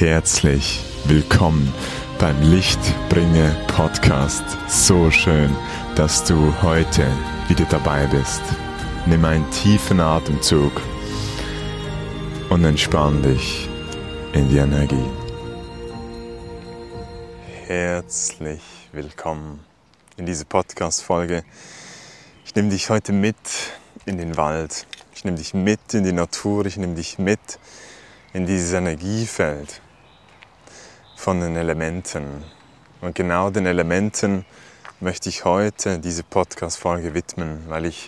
Herzlich willkommen beim Lichtbringer Podcast. So schön, dass du heute wieder dabei bist. Nimm einen tiefen Atemzug und entspann dich in die Energie. Herzlich willkommen in diese Podcast-Folge. Ich nehme dich heute mit in den Wald. Ich nehme dich mit in die Natur. Ich nehme dich mit in dieses Energiefeld von den Elementen. Und genau den Elementen möchte ich heute diese Podcast-Folge widmen, weil ich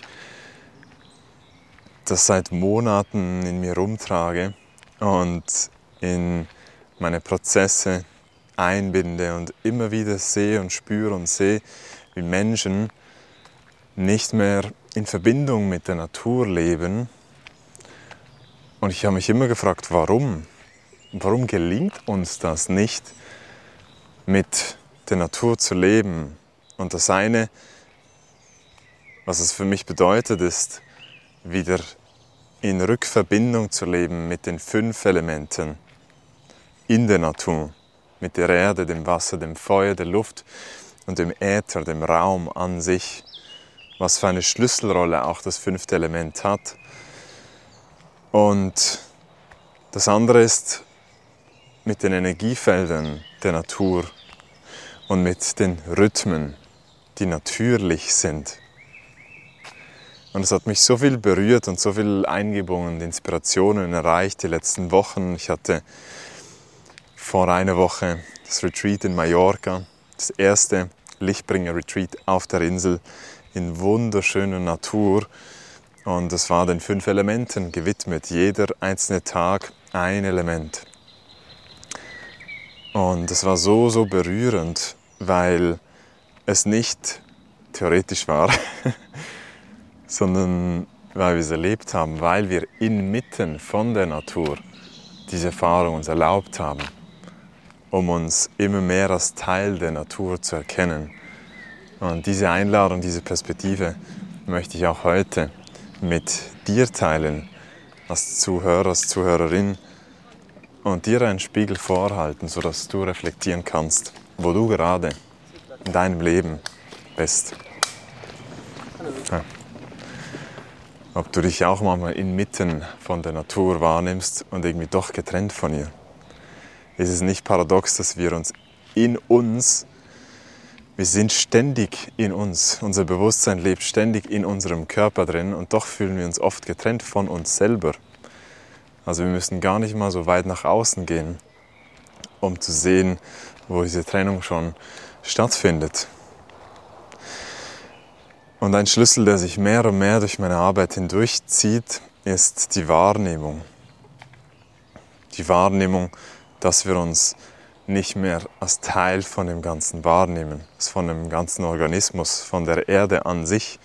das seit Monaten in mir rumtrage und in meine Prozesse einbinde und immer wieder sehe und spüre und sehe, wie Menschen nicht mehr in Verbindung mit der Natur leben. Und ich habe mich immer gefragt, warum? Warum gelingt uns das nicht, mit der Natur zu leben? Und das eine, was es für mich bedeutet, ist, wieder in Rückverbindung zu leben mit den 5 Elementen in der Natur. Mit der Erde, dem Wasser, dem Feuer, der Luft und dem Äther, dem Raum an sich. Was für eine Schlüsselrolle auch das 5. Element hat. Und das andere ist mit den Energiefeldern der Natur und mit den Rhythmen, die natürlich sind. Und es hat mich so viel berührt und so viel Eingebungen und Inspirationen erreicht die letzten Wochen. Ich hatte vor einer Woche das Retreat in Mallorca, das erste Lichtbringer-Retreat auf der Insel in wunderschöner Natur. Und es war den 5 Elementen gewidmet, jeder einzelne Tag ein Element. Und es war so berührend, weil es nicht theoretisch war, sondern weil wir es erlebt haben, weil wir inmitten von der Natur diese Erfahrung uns erlaubt haben, um uns immer mehr als Teil der Natur zu erkennen. Und diese Einladung, diese Perspektive möchte ich auch heute mit dir teilen, als Zuhörer, als Zuhörerin, und dir einen Spiegel vorhalten, sodass du reflektieren kannst, wo du gerade in deinem Leben bist. Ja. Ob du dich auch manchmal inmitten von der Natur wahrnimmst und irgendwie doch getrennt von ihr. Ist es nicht paradox, dass wir sind ständig in uns, unser Bewusstsein lebt ständig in unserem Körper drin und doch fühlen wir uns oft getrennt von uns selber. Also wir müssen gar nicht mal so weit nach außen gehen, um zu sehen, wo diese Trennung schon stattfindet. Und ein Schlüssel, der sich mehr und mehr durch meine Arbeit hindurchzieht, ist die Wahrnehmung. Die Wahrnehmung, dass wir uns nicht mehr als Teil von dem Ganzen wahrnehmen, von dem ganzen Organismus, von der Erde an sich.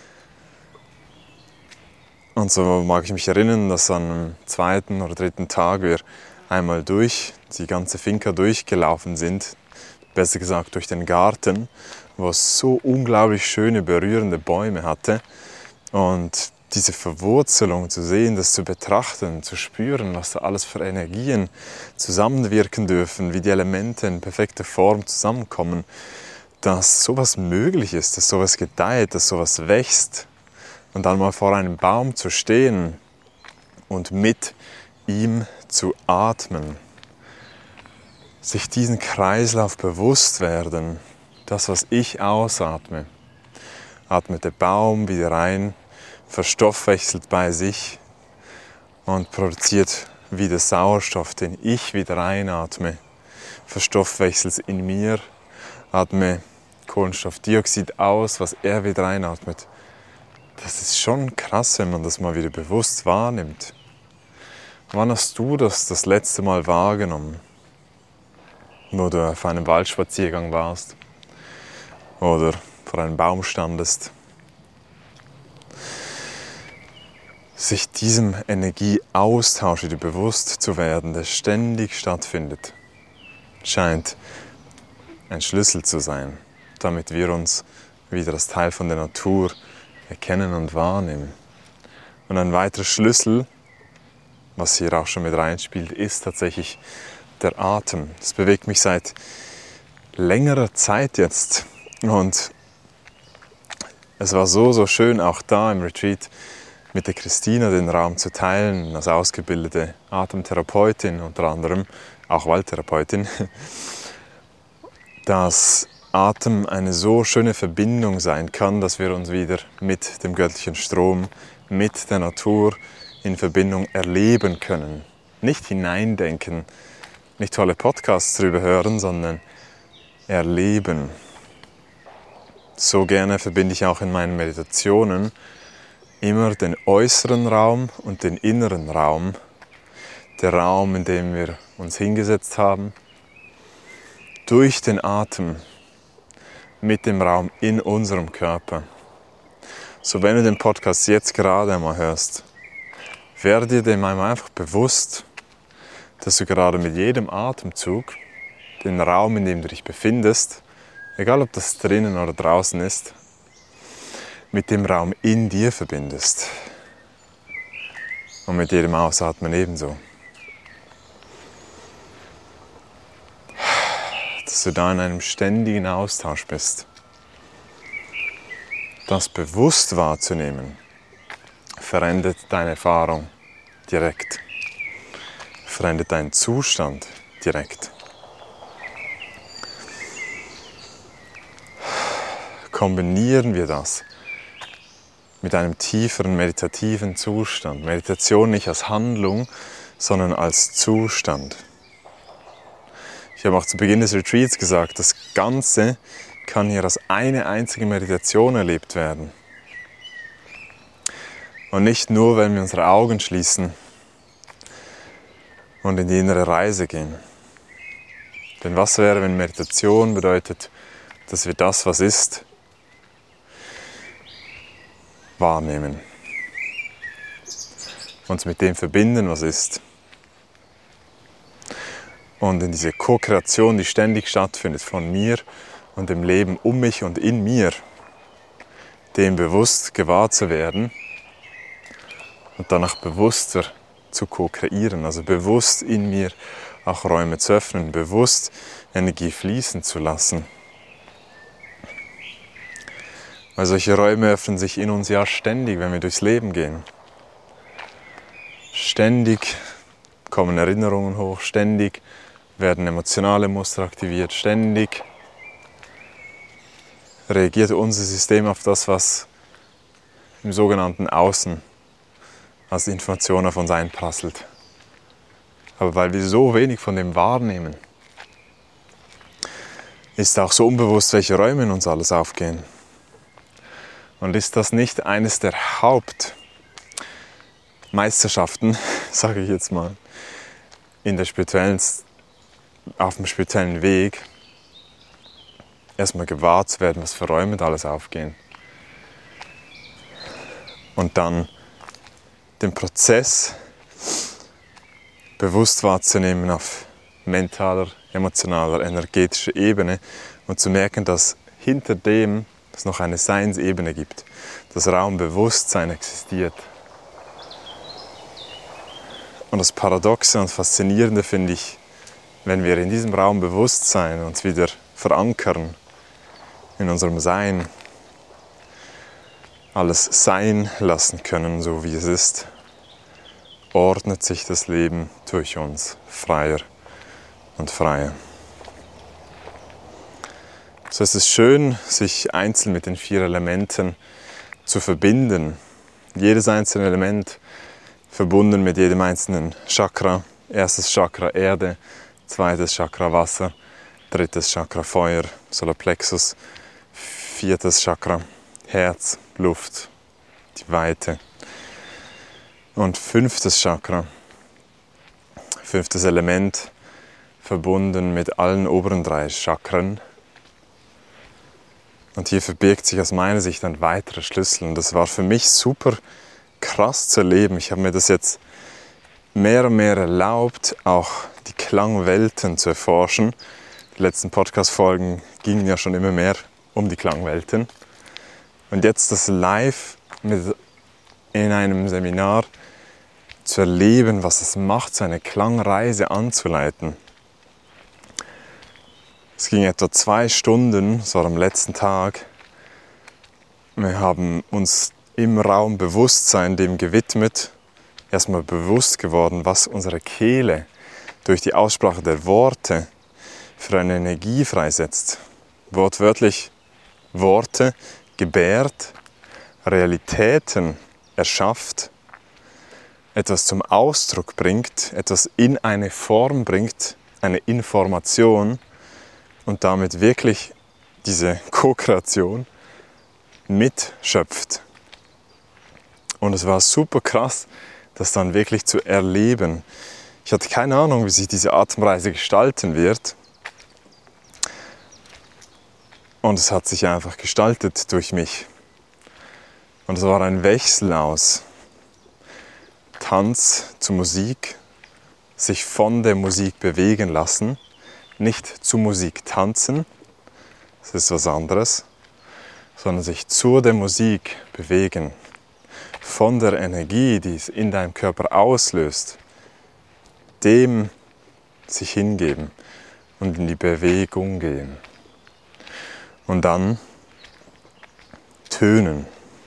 Und so mag ich mich erinnern, dass am 2. oder 3. Tag wir einmal durch die ganze Finca durchgelaufen sind, besser gesagt durch den Garten, wo es so unglaublich schöne, berührende Bäume hatte. Und diese Verwurzelung zu sehen, das zu betrachten, zu spüren, was da alles für Energien zusammenwirken dürfen, wie die Elemente in perfekter Form zusammenkommen, dass sowas möglich ist, dass sowas gedeiht, dass sowas wächst. Und dann mal vor einem Baum zu stehen und mit ihm zu atmen. Sich diesen Kreislauf bewusst werden, das, was ich ausatme, atmet der Baum wieder rein, verstoffwechselt bei sich und produziert wieder Sauerstoff, den ich wieder einatme, verstoffwechselt in mir, atme Kohlenstoffdioxid aus, was er wieder einatmet. Das ist schon krass, wenn man das mal wieder bewusst wahrnimmt. Wann hast du das letzte Mal wahrgenommen? Wo du auf einem Waldspaziergang warst oder vor einem Baum standest? Sich diesem Energieaustausch wieder bewusst zu werden, der ständig stattfindet, scheint ein Schlüssel zu sein, damit wir uns wieder als Teil von der Natur erkennen und wahrnehmen. Und ein weiterer Schlüssel, was hier auch schon mit reinspielt, ist tatsächlich der Atem. Das bewegt mich seit längerer Zeit jetzt. Und es war so schön, auch da im Retreat mit der Christina den Raum zu teilen, als ausgebildete Atemtherapeutin unter anderem, auch Waldtherapeutin, dass Atem eine so schöne Verbindung sein kann, dass wir uns wieder mit dem göttlichen Strom, mit der Natur in Verbindung erleben können. Nicht hineindenken, nicht tolle Podcasts darüber hören, sondern erleben. So gerne verbinde ich auch in meinen Meditationen immer den äußeren Raum und den inneren Raum. Der Raum, in dem wir uns hingesetzt haben, durch den Atem mit dem Raum in unserem Körper. So, wenn du den Podcast jetzt gerade einmal hörst, werde dir dem einmal einfach bewusst, dass du gerade mit jedem Atemzug den Raum, in dem du dich befindest, egal ob das drinnen oder draußen ist, mit dem Raum in dir verbindest. Und mit jedem Ausatmen ebenso. Dass du da in einem ständigen Austausch bist. Das bewusst wahrzunehmen, verändert deine Erfahrung direkt. Verändert deinen Zustand direkt. Kombinieren wir das mit einem tieferen meditativen Zustand. Meditation nicht als Handlung, sondern als Zustand. Ich habe auch zu Beginn des Retreats gesagt, das Ganze kann hier als eine einzige Meditation erlebt werden. Und nicht nur, wenn wir unsere Augen schließen und in die innere Reise gehen. Denn was wäre, wenn Meditation bedeutet, dass wir das, was ist, wahrnehmen. Uns mit dem verbinden, was ist. Und in diese Co-Kreation, die ständig stattfindet von mir und dem Leben um mich und in mir, dem bewusst gewahr zu werden und danach bewusster zu co-kreieren, also bewusst in mir auch Räume zu öffnen, bewusst Energie fließen zu lassen. Weil solche Räume öffnen sich in uns ja ständig, wenn wir durchs Leben gehen. Ständig kommen Erinnerungen hoch, ständig werden emotionale Muster aktiviert, ständig reagiert unser System auf das, was im sogenannten Außen als Information auf uns einprasselt. Aber weil wir so wenig von dem wahrnehmen, ist auch so unbewusst, welche Räume in uns alles aufgehen. Und ist das nicht eines der Hauptmeisterschaften, sage ich jetzt mal, auf dem spirituellen Weg, erstmal gewahr zu werden, was für Räume da alles aufgehen. Und dann den Prozess bewusst wahrzunehmen auf mentaler, emotionaler, energetischer Ebene und zu merken, dass hinter dem es noch eine Seinsebene gibt, dass Raumbewusstsein existiert. Und das Paradoxe und Faszinierende finde ich, wenn wir in diesem Raumbewusstsein uns wieder verankern, in unserem Sein, alles sein lassen können, so wie es ist, ordnet sich das Leben durch uns freier und freier. So ist es schön, sich einzeln mit den 4 Elementen zu verbinden. Jedes einzelne Element verbunden mit jedem einzelnen Chakra. Erstes Chakra Erde, zweites Chakra Wasser, drittes Chakra Feuer, Solarplexus, viertes Chakra Herz, Luft, die Weite. Und 5. Chakra, 5. Element, verbunden mit allen oberen 3 Chakren. Und hier verbirgt sich aus meiner Sicht ein weiterer Schlüssel. Und das war für mich super krass zu erleben. Ich habe mir das jetzt mehr und mehr erlaubt, auch die Klangwelten zu erforschen. Die letzten Podcast-Folgen gingen ja schon immer mehr um die Klangwelten. Und jetzt das live in einem Seminar zu erleben, was es macht, so eine Klangreise anzuleiten. Es ging etwa 2 Stunden, es war am letzten Tag. Wir haben uns im Raum Bewusstsein dem gewidmet, erstmal bewusst geworden, was unsere Kehle durch die Aussprache der Worte für eine Energie freisetzt. Wortwörtlich Worte gebärt, Realitäten erschafft, etwas zum Ausdruck bringt, etwas in eine Form bringt, eine Information und damit wirklich diese Co-Kreation mitschöpft. Und es war super krass, das dann wirklich zu erleben. Ich hatte keine Ahnung, wie sich diese Atemreise gestalten wird. Und es hat sich einfach gestaltet durch mich. Und es war ein Wechsel aus Tanz zu Musik, sich von der Musik bewegen lassen, nicht zu Musik tanzen, das ist was anderes, sondern sich zu der Musik bewegen, von der Energie, die es in deinem Körper auslöst, dem sich hingeben und in die Bewegung gehen. Und dann tönen,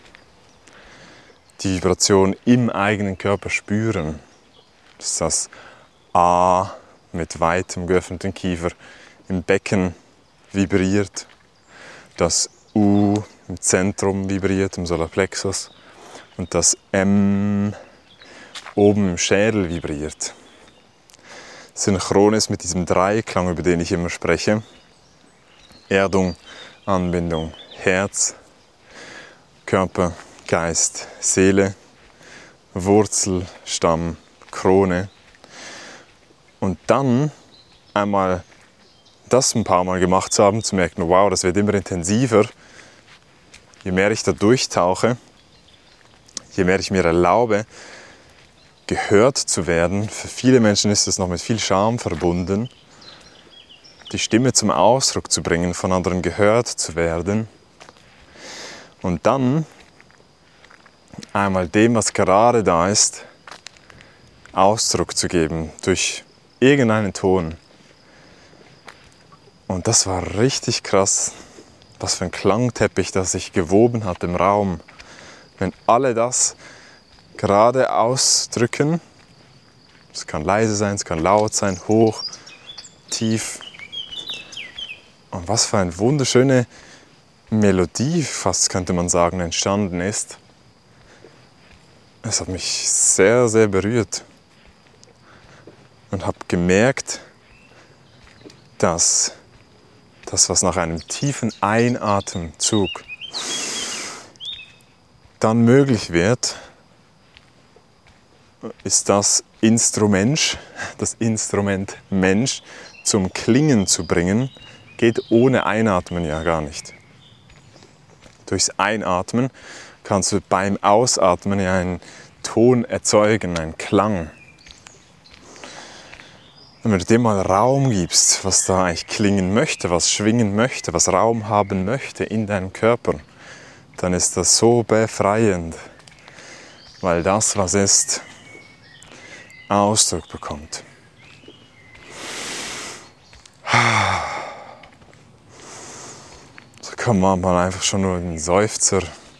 die Vibration im eigenen Körper spüren. Das ist das A mit weitem geöffneten Kiefer im Becken vibriert, das U im Zentrum vibriert, im Solarplexus und das M oben im Schädel vibriert. Synchron ist mit diesem Dreiklang, über den ich immer spreche. Erdung, Anbindung, Herz, Körper, Geist, Seele, Wurzel, Stamm, Krone. Und dann einmal das ein paar Mal gemacht zu haben, zu merken, wow, das wird immer intensiver. Je mehr ich da durchtauche, je mehr ich mir erlaube, gehört zu werden. Für viele Menschen ist es noch mit viel Scham verbunden, die Stimme zum Ausdruck zu bringen, von anderen gehört zu werden. Und dann einmal dem, was gerade da ist, Ausdruck zu geben durch irgendeinen Ton. Und das war richtig krass, was für ein Klangteppich, das sich gewoben hat im Raum. Wenn alle das gerade ausdrücken, es kann leise sein, es kann laut sein, hoch, tief. Und was für eine wunderschöne Melodie, fast könnte man sagen, entstanden ist. Es hat mich sehr, sehr berührt. Und habe gemerkt, dass das, was nach einem tiefen Einatemzug dann möglich wird, ist das Instrument Mensch zum Klingen zu bringen, geht ohne Einatmen ja gar nicht. Durchs Einatmen kannst du beim Ausatmen ja einen Ton erzeugen, einen Klang. Und wenn du dem mal Raum gibst, was da eigentlich klingen möchte, was schwingen möchte, was Raum haben möchte in deinem Körper, dann ist das so befreiend, weil das, was ist, Ausdruck bekommt. So kann man mal einfach schon nur einen Seufzer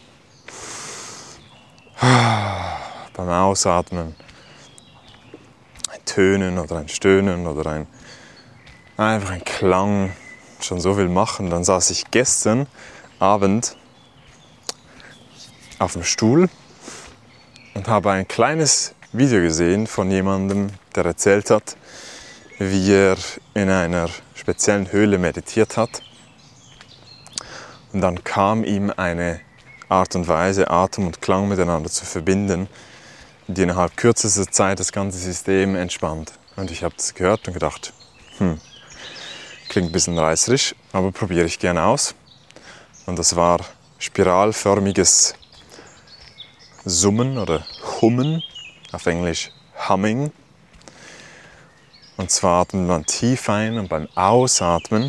beim Ausatmen, ein Tönen oder ein Stöhnen oder einfach ein Klang schon so viel machen. Dann saß ich gestern Abend auf dem Stuhl und habe ein kleines Video gesehen von jemandem, der erzählt hat, wie er in einer speziellen Höhle meditiert hat. Und dann kam ihm eine Art und Weise, Atem und Klang miteinander zu verbinden, die innerhalb kürzester Zeit das ganze System entspannt. Und ich habe das gehört und gedacht, klingt ein bisschen reißerisch, aber probiere ich gerne aus. Und das war spiralförmiges Summen oder Hummen, auf Englisch Humming. Und zwar atmet man tief ein und beim Ausatmen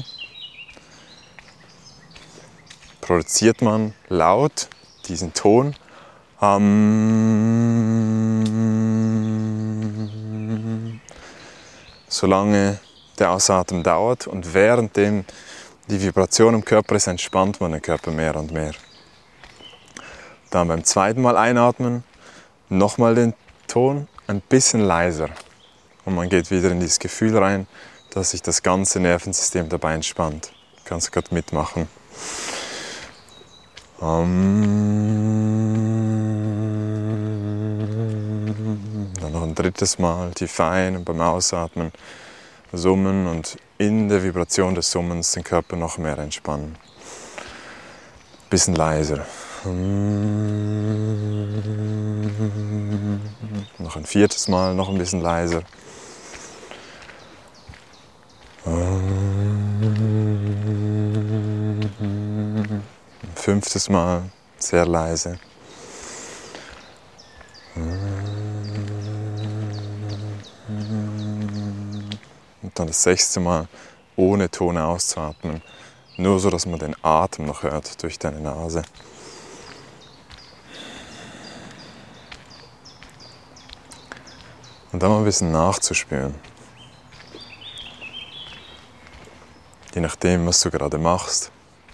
produziert man laut diesen Ton. Solange der Ausatmen dauert und währenddem die Vibration im Körper ist, entspannt man den Körper mehr und mehr. Dann beim zweiten Mal einatmen, nochmal den Ton ein bisschen leiser. Und man geht wieder in dieses Gefühl rein, dass sich das ganze Nervensystem dabei entspannt. Kannst du gerade mitmachen. Dann noch ein drittes Mal tief ein und beim Ausatmen summen und in der Vibration des Summens den Körper noch mehr entspannen. Bisschen leiser. Noch ein viertes Mal, noch ein bisschen leiser. Ein fünftes Mal, sehr leise. Und dann das sechste Mal, ohne Ton auszuatmen. Nur so, dass man den Atem noch hört durch deine Nase. Und dann mal ein bisschen nachzuspüren. Je nachdem, was du gerade machst.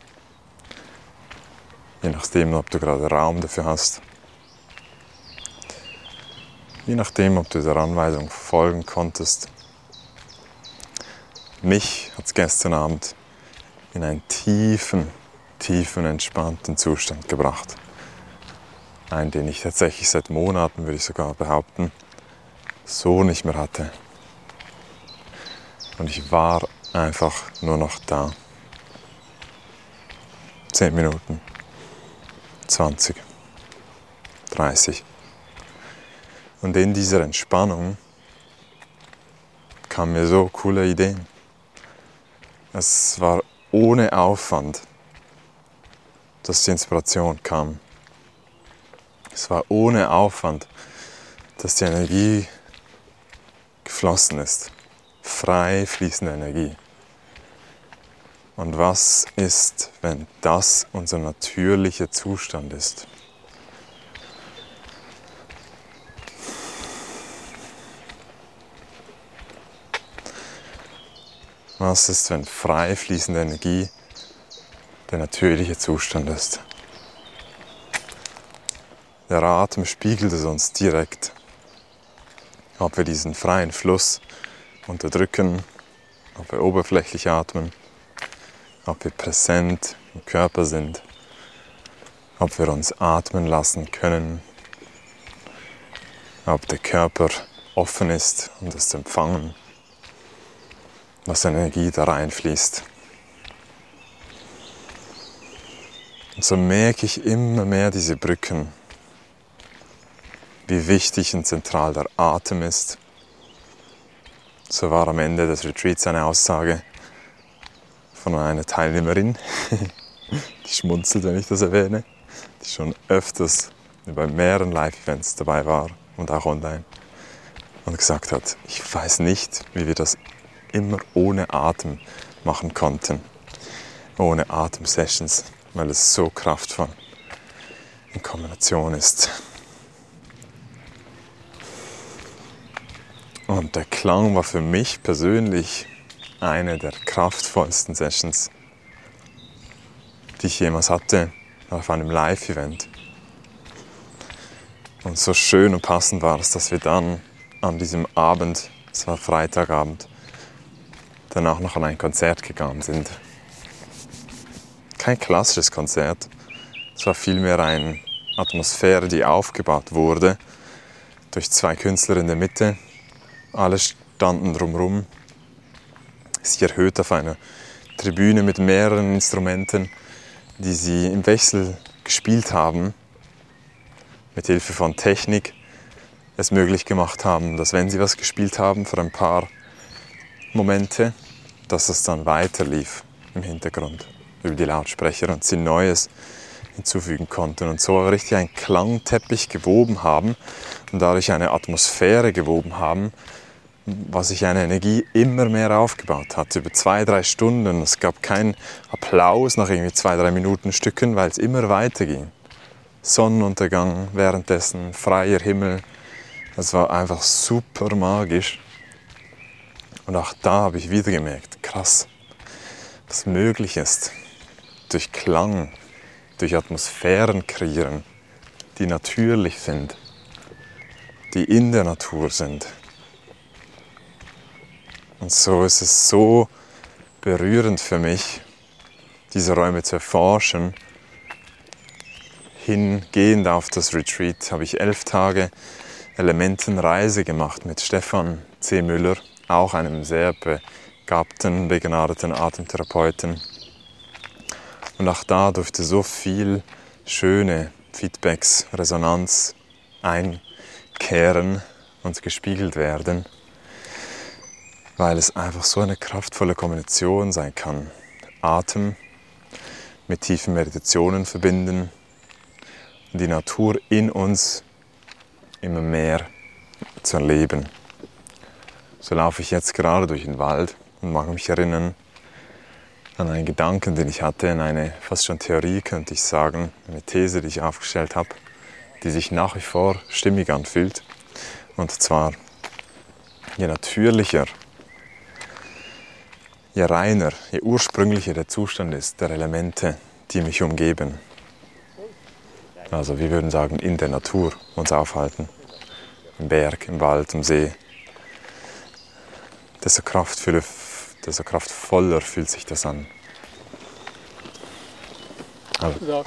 Je nachdem, ob du gerade Raum dafür hast. Je nachdem, ob du der Anweisung folgen konntest. Mich hat es gestern Abend in einen tiefen, entspannten Zustand gebracht. Einen, den ich tatsächlich seit Monaten, würde ich sogar behaupten, so nicht mehr hatte. Und ich war einfach nur noch da. 10 Minuten, 20, 30. Und in dieser Entspannung kamen mir so coole Ideen. Es war ohne Aufwand, dass die Inspiration kam. Es war ohne Aufwand, dass die Energie geflossen ist. Frei fließende Energie. Und was ist, wenn das unser natürlicher Zustand ist? Was ist, wenn frei fließende Energie der natürliche Zustand ist? Der Atem spiegelt es uns direkt. Ob wir diesen freien Fluss unterdrücken, ob wir oberflächlich atmen, ob wir präsent im Körper sind, ob wir uns atmen lassen können, ob der Körper offen ist, um das zu empfangen, was Energie da reinfließt. Und so merke ich immer mehr diese Brücken, wie wichtig und zentral der Atem ist. So war am Ende des Retreats eine Aussage von einer Teilnehmerin, die schmunzelt, wenn ich das erwähne, die schon öfters bei mehreren Live-Events dabei war und auch online und gesagt hat, ich weiß nicht, wie wir das immer ohne Atem machen konnten, ohne Atem-Sessions, weil es so kraftvoll in Kombination ist. Und der Klang war für mich persönlich eine der kraftvollsten Sessions, die ich jemals hatte auf einem Live-Event. Und so schön und passend war es, dass wir dann an diesem Abend, es war Freitagabend, danach noch an ein Konzert gegangen sind. Kein klassisches Konzert, es war vielmehr eine Atmosphäre, die aufgebaut wurde durch 2 Künstler in der Mitte. Alle standen drumherum, sich erhöht auf einer Tribüne mit mehreren Instrumenten, die sie im Wechsel gespielt haben, mit Hilfe von Technik es möglich gemacht haben, dass wenn sie was gespielt haben für ein paar Momente, dass es dann weiter lief im Hintergrund über die Lautsprecher und sie Neues hinzufügen konnten und so richtig einen Klangteppich gewoben haben und dadurch eine Atmosphäre gewoben haben, was sich eine Energie immer mehr aufgebaut hat, über 2-3 Stunden. Es gab keinen Applaus nach irgendwie 2-3 Minuten Stücken, weil es immer weiter ging. Sonnenuntergang währenddessen, freier Himmel. Es war einfach super magisch. Und auch da habe ich wieder gemerkt, krass, was möglich ist durch Klang, durch Atmosphären kreieren, die natürlich sind, die in der Natur sind. Und so ist es so berührend für mich, diese Räume zu erforschen. Hingehend auf das Retreat habe ich 11 Tage Elementenreise gemacht mit Stefan C. Müller, auch einem sehr begabten, begnadeten Atemtherapeuten. Und auch da durfte so viel schöne Feedbacks, Resonanz einkehren und gespiegelt werden, weil es einfach so eine kraftvolle Kombination sein kann. Atem mit tiefen Meditationen verbinden und die Natur in uns immer mehr zu erleben. So laufe ich jetzt gerade durch den Wald und mag mich erinnern an einen Gedanken, den ich hatte, an eine fast schon Theorie, könnte ich sagen, eine These, die ich aufgestellt habe, die sich nach wie vor stimmig anfühlt. Und zwar, je natürlicher, je reiner, je ursprünglicher der Zustand ist der Elemente, die mich umgeben. Also wir würden sagen, in der Natur uns aufhalten, im Berg, im Wald, am See. Desto kraftvoller fühlt sich das an. Also,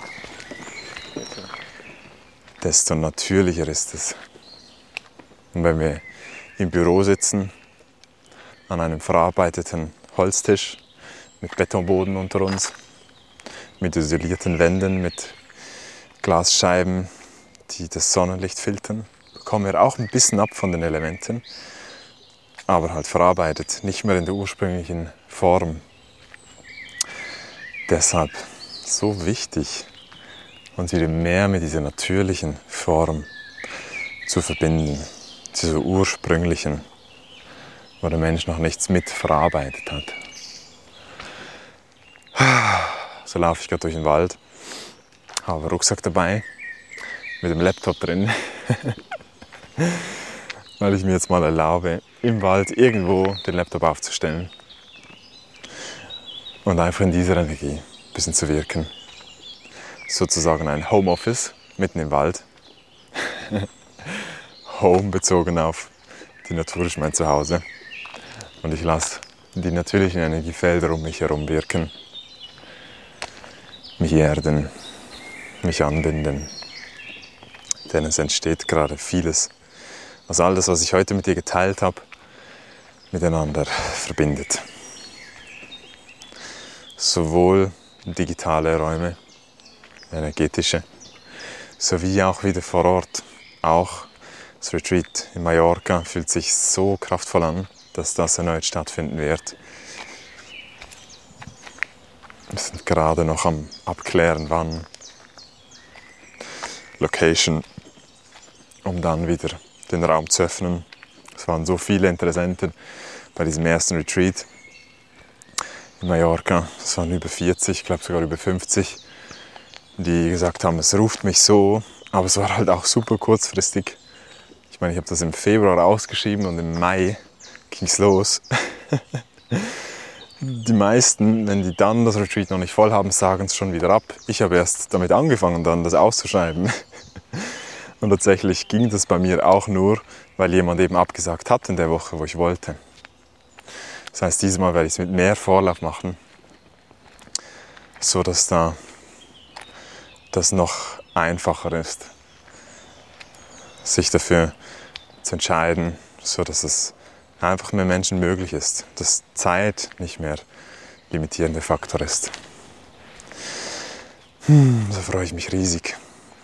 desto natürlicher ist es. Und wenn wir im Büro sitzen, an einem verarbeiteten Holztisch mit Betonboden unter uns, mit isolierten Wänden, mit Glasscheiben, die das Sonnenlicht filtern, bekommen wir auch ein bisschen ab von den Elementen, aber halt verarbeitet, nicht mehr in der ursprünglichen Form. Deshalb so wichtig, uns wieder mehr mit dieser natürlichen Form zu verbinden, dieser ursprünglichen, wo der Mensch noch nichts mit verarbeitet hat. So laufe ich gerade durch den Wald, habe einen Rucksack dabei, mit dem Laptop drin, weil ich mir jetzt mal erlaube, im Wald irgendwo den Laptop aufzustellen und einfach in dieser Energie ein bisschen zu wirken. Sozusagen ein Homeoffice mitten im Wald. Home bezogen auf die Natur ist mein Zuhause. Und ich lasse die natürlichen Energiefelder um mich herum wirken, mich erden, mich anbinden. Denn es entsteht gerade vieles, was all das, was ich heute mit dir geteilt habe, miteinander verbindet. Sowohl digitale Räume, energetische, sowie auch wieder vor Ort. Auch das Retreat in Mallorca fühlt sich so kraftvoll an, dass das erneut stattfinden wird. Wir sind gerade noch am Abklären, wann, Location, um dann wieder den Raum zu öffnen. Es waren so viele Interessenten bei diesem ersten Retreat in Mallorca. Es waren über 40, ich glaube sogar über 50, die gesagt haben, es ruft mich so, aber es war halt auch super kurzfristig. Ich meine, ich habe das im Februar ausgeschrieben und im Mai ging es los. Die meisten, wenn die dann das Retreat noch nicht voll haben, sagen es schon wieder ab. Ich habe erst damit angefangen, dann das auszuschreiben. Und tatsächlich ging das bei mir auch nur, weil jemand eben abgesagt hat in der Woche, wo ich wollte. Das heißt, dieses Mal werde ich es mit mehr Vorlauf machen, so dass da das noch einfacher ist, sich dafür zu entscheiden, so dass es einfach mehr Menschen möglich ist, dass Zeit nicht mehr limitierender Faktor ist. So freue ich mich riesig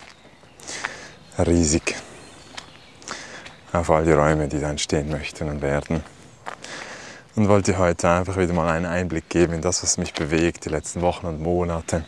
auf all die Räume, die da entstehen möchten und werden. Und wollte heute einfach wieder mal einen Einblick geben in das, was mich bewegt, die letzten Wochen und Monate.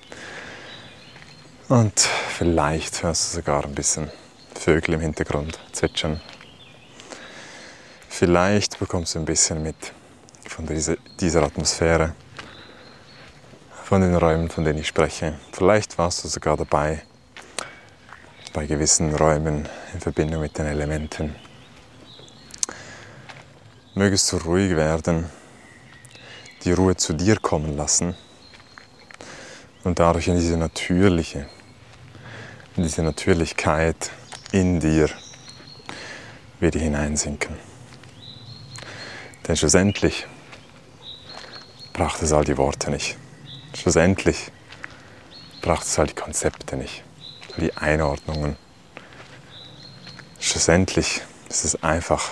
Und vielleicht hörst du sogar ein bisschen Vögel im Hintergrund zwitschern. Vielleicht bekommst du ein bisschen mit von dieser Atmosphäre, von den Räumen, von denen ich spreche. Vielleicht warst du sogar dabei bei gewissen Räumen in Verbindung mit den Elementen. Mögest du ruhig werden, die Ruhe zu dir kommen lassen und dadurch in diese Natürlichkeit in dir wieder hineinsinken. Denn schlussendlich braucht es all die Worte nicht. Schlussendlich braucht es all die Konzepte nicht, all die Einordnungen. Schlussendlich ist es einfach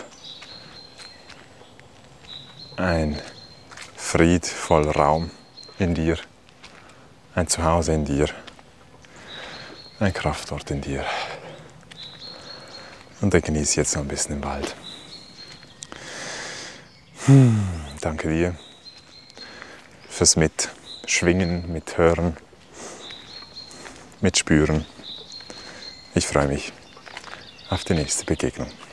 ein friedvoller Raum in dir, ein Zuhause in dir, ein Kraftort in dir. Und dann genieße jetzt noch ein bisschen im Wald. Danke dir fürs Mitschwingen, Mithören, Mitspüren. Ich freue mich auf die nächste Begegnung.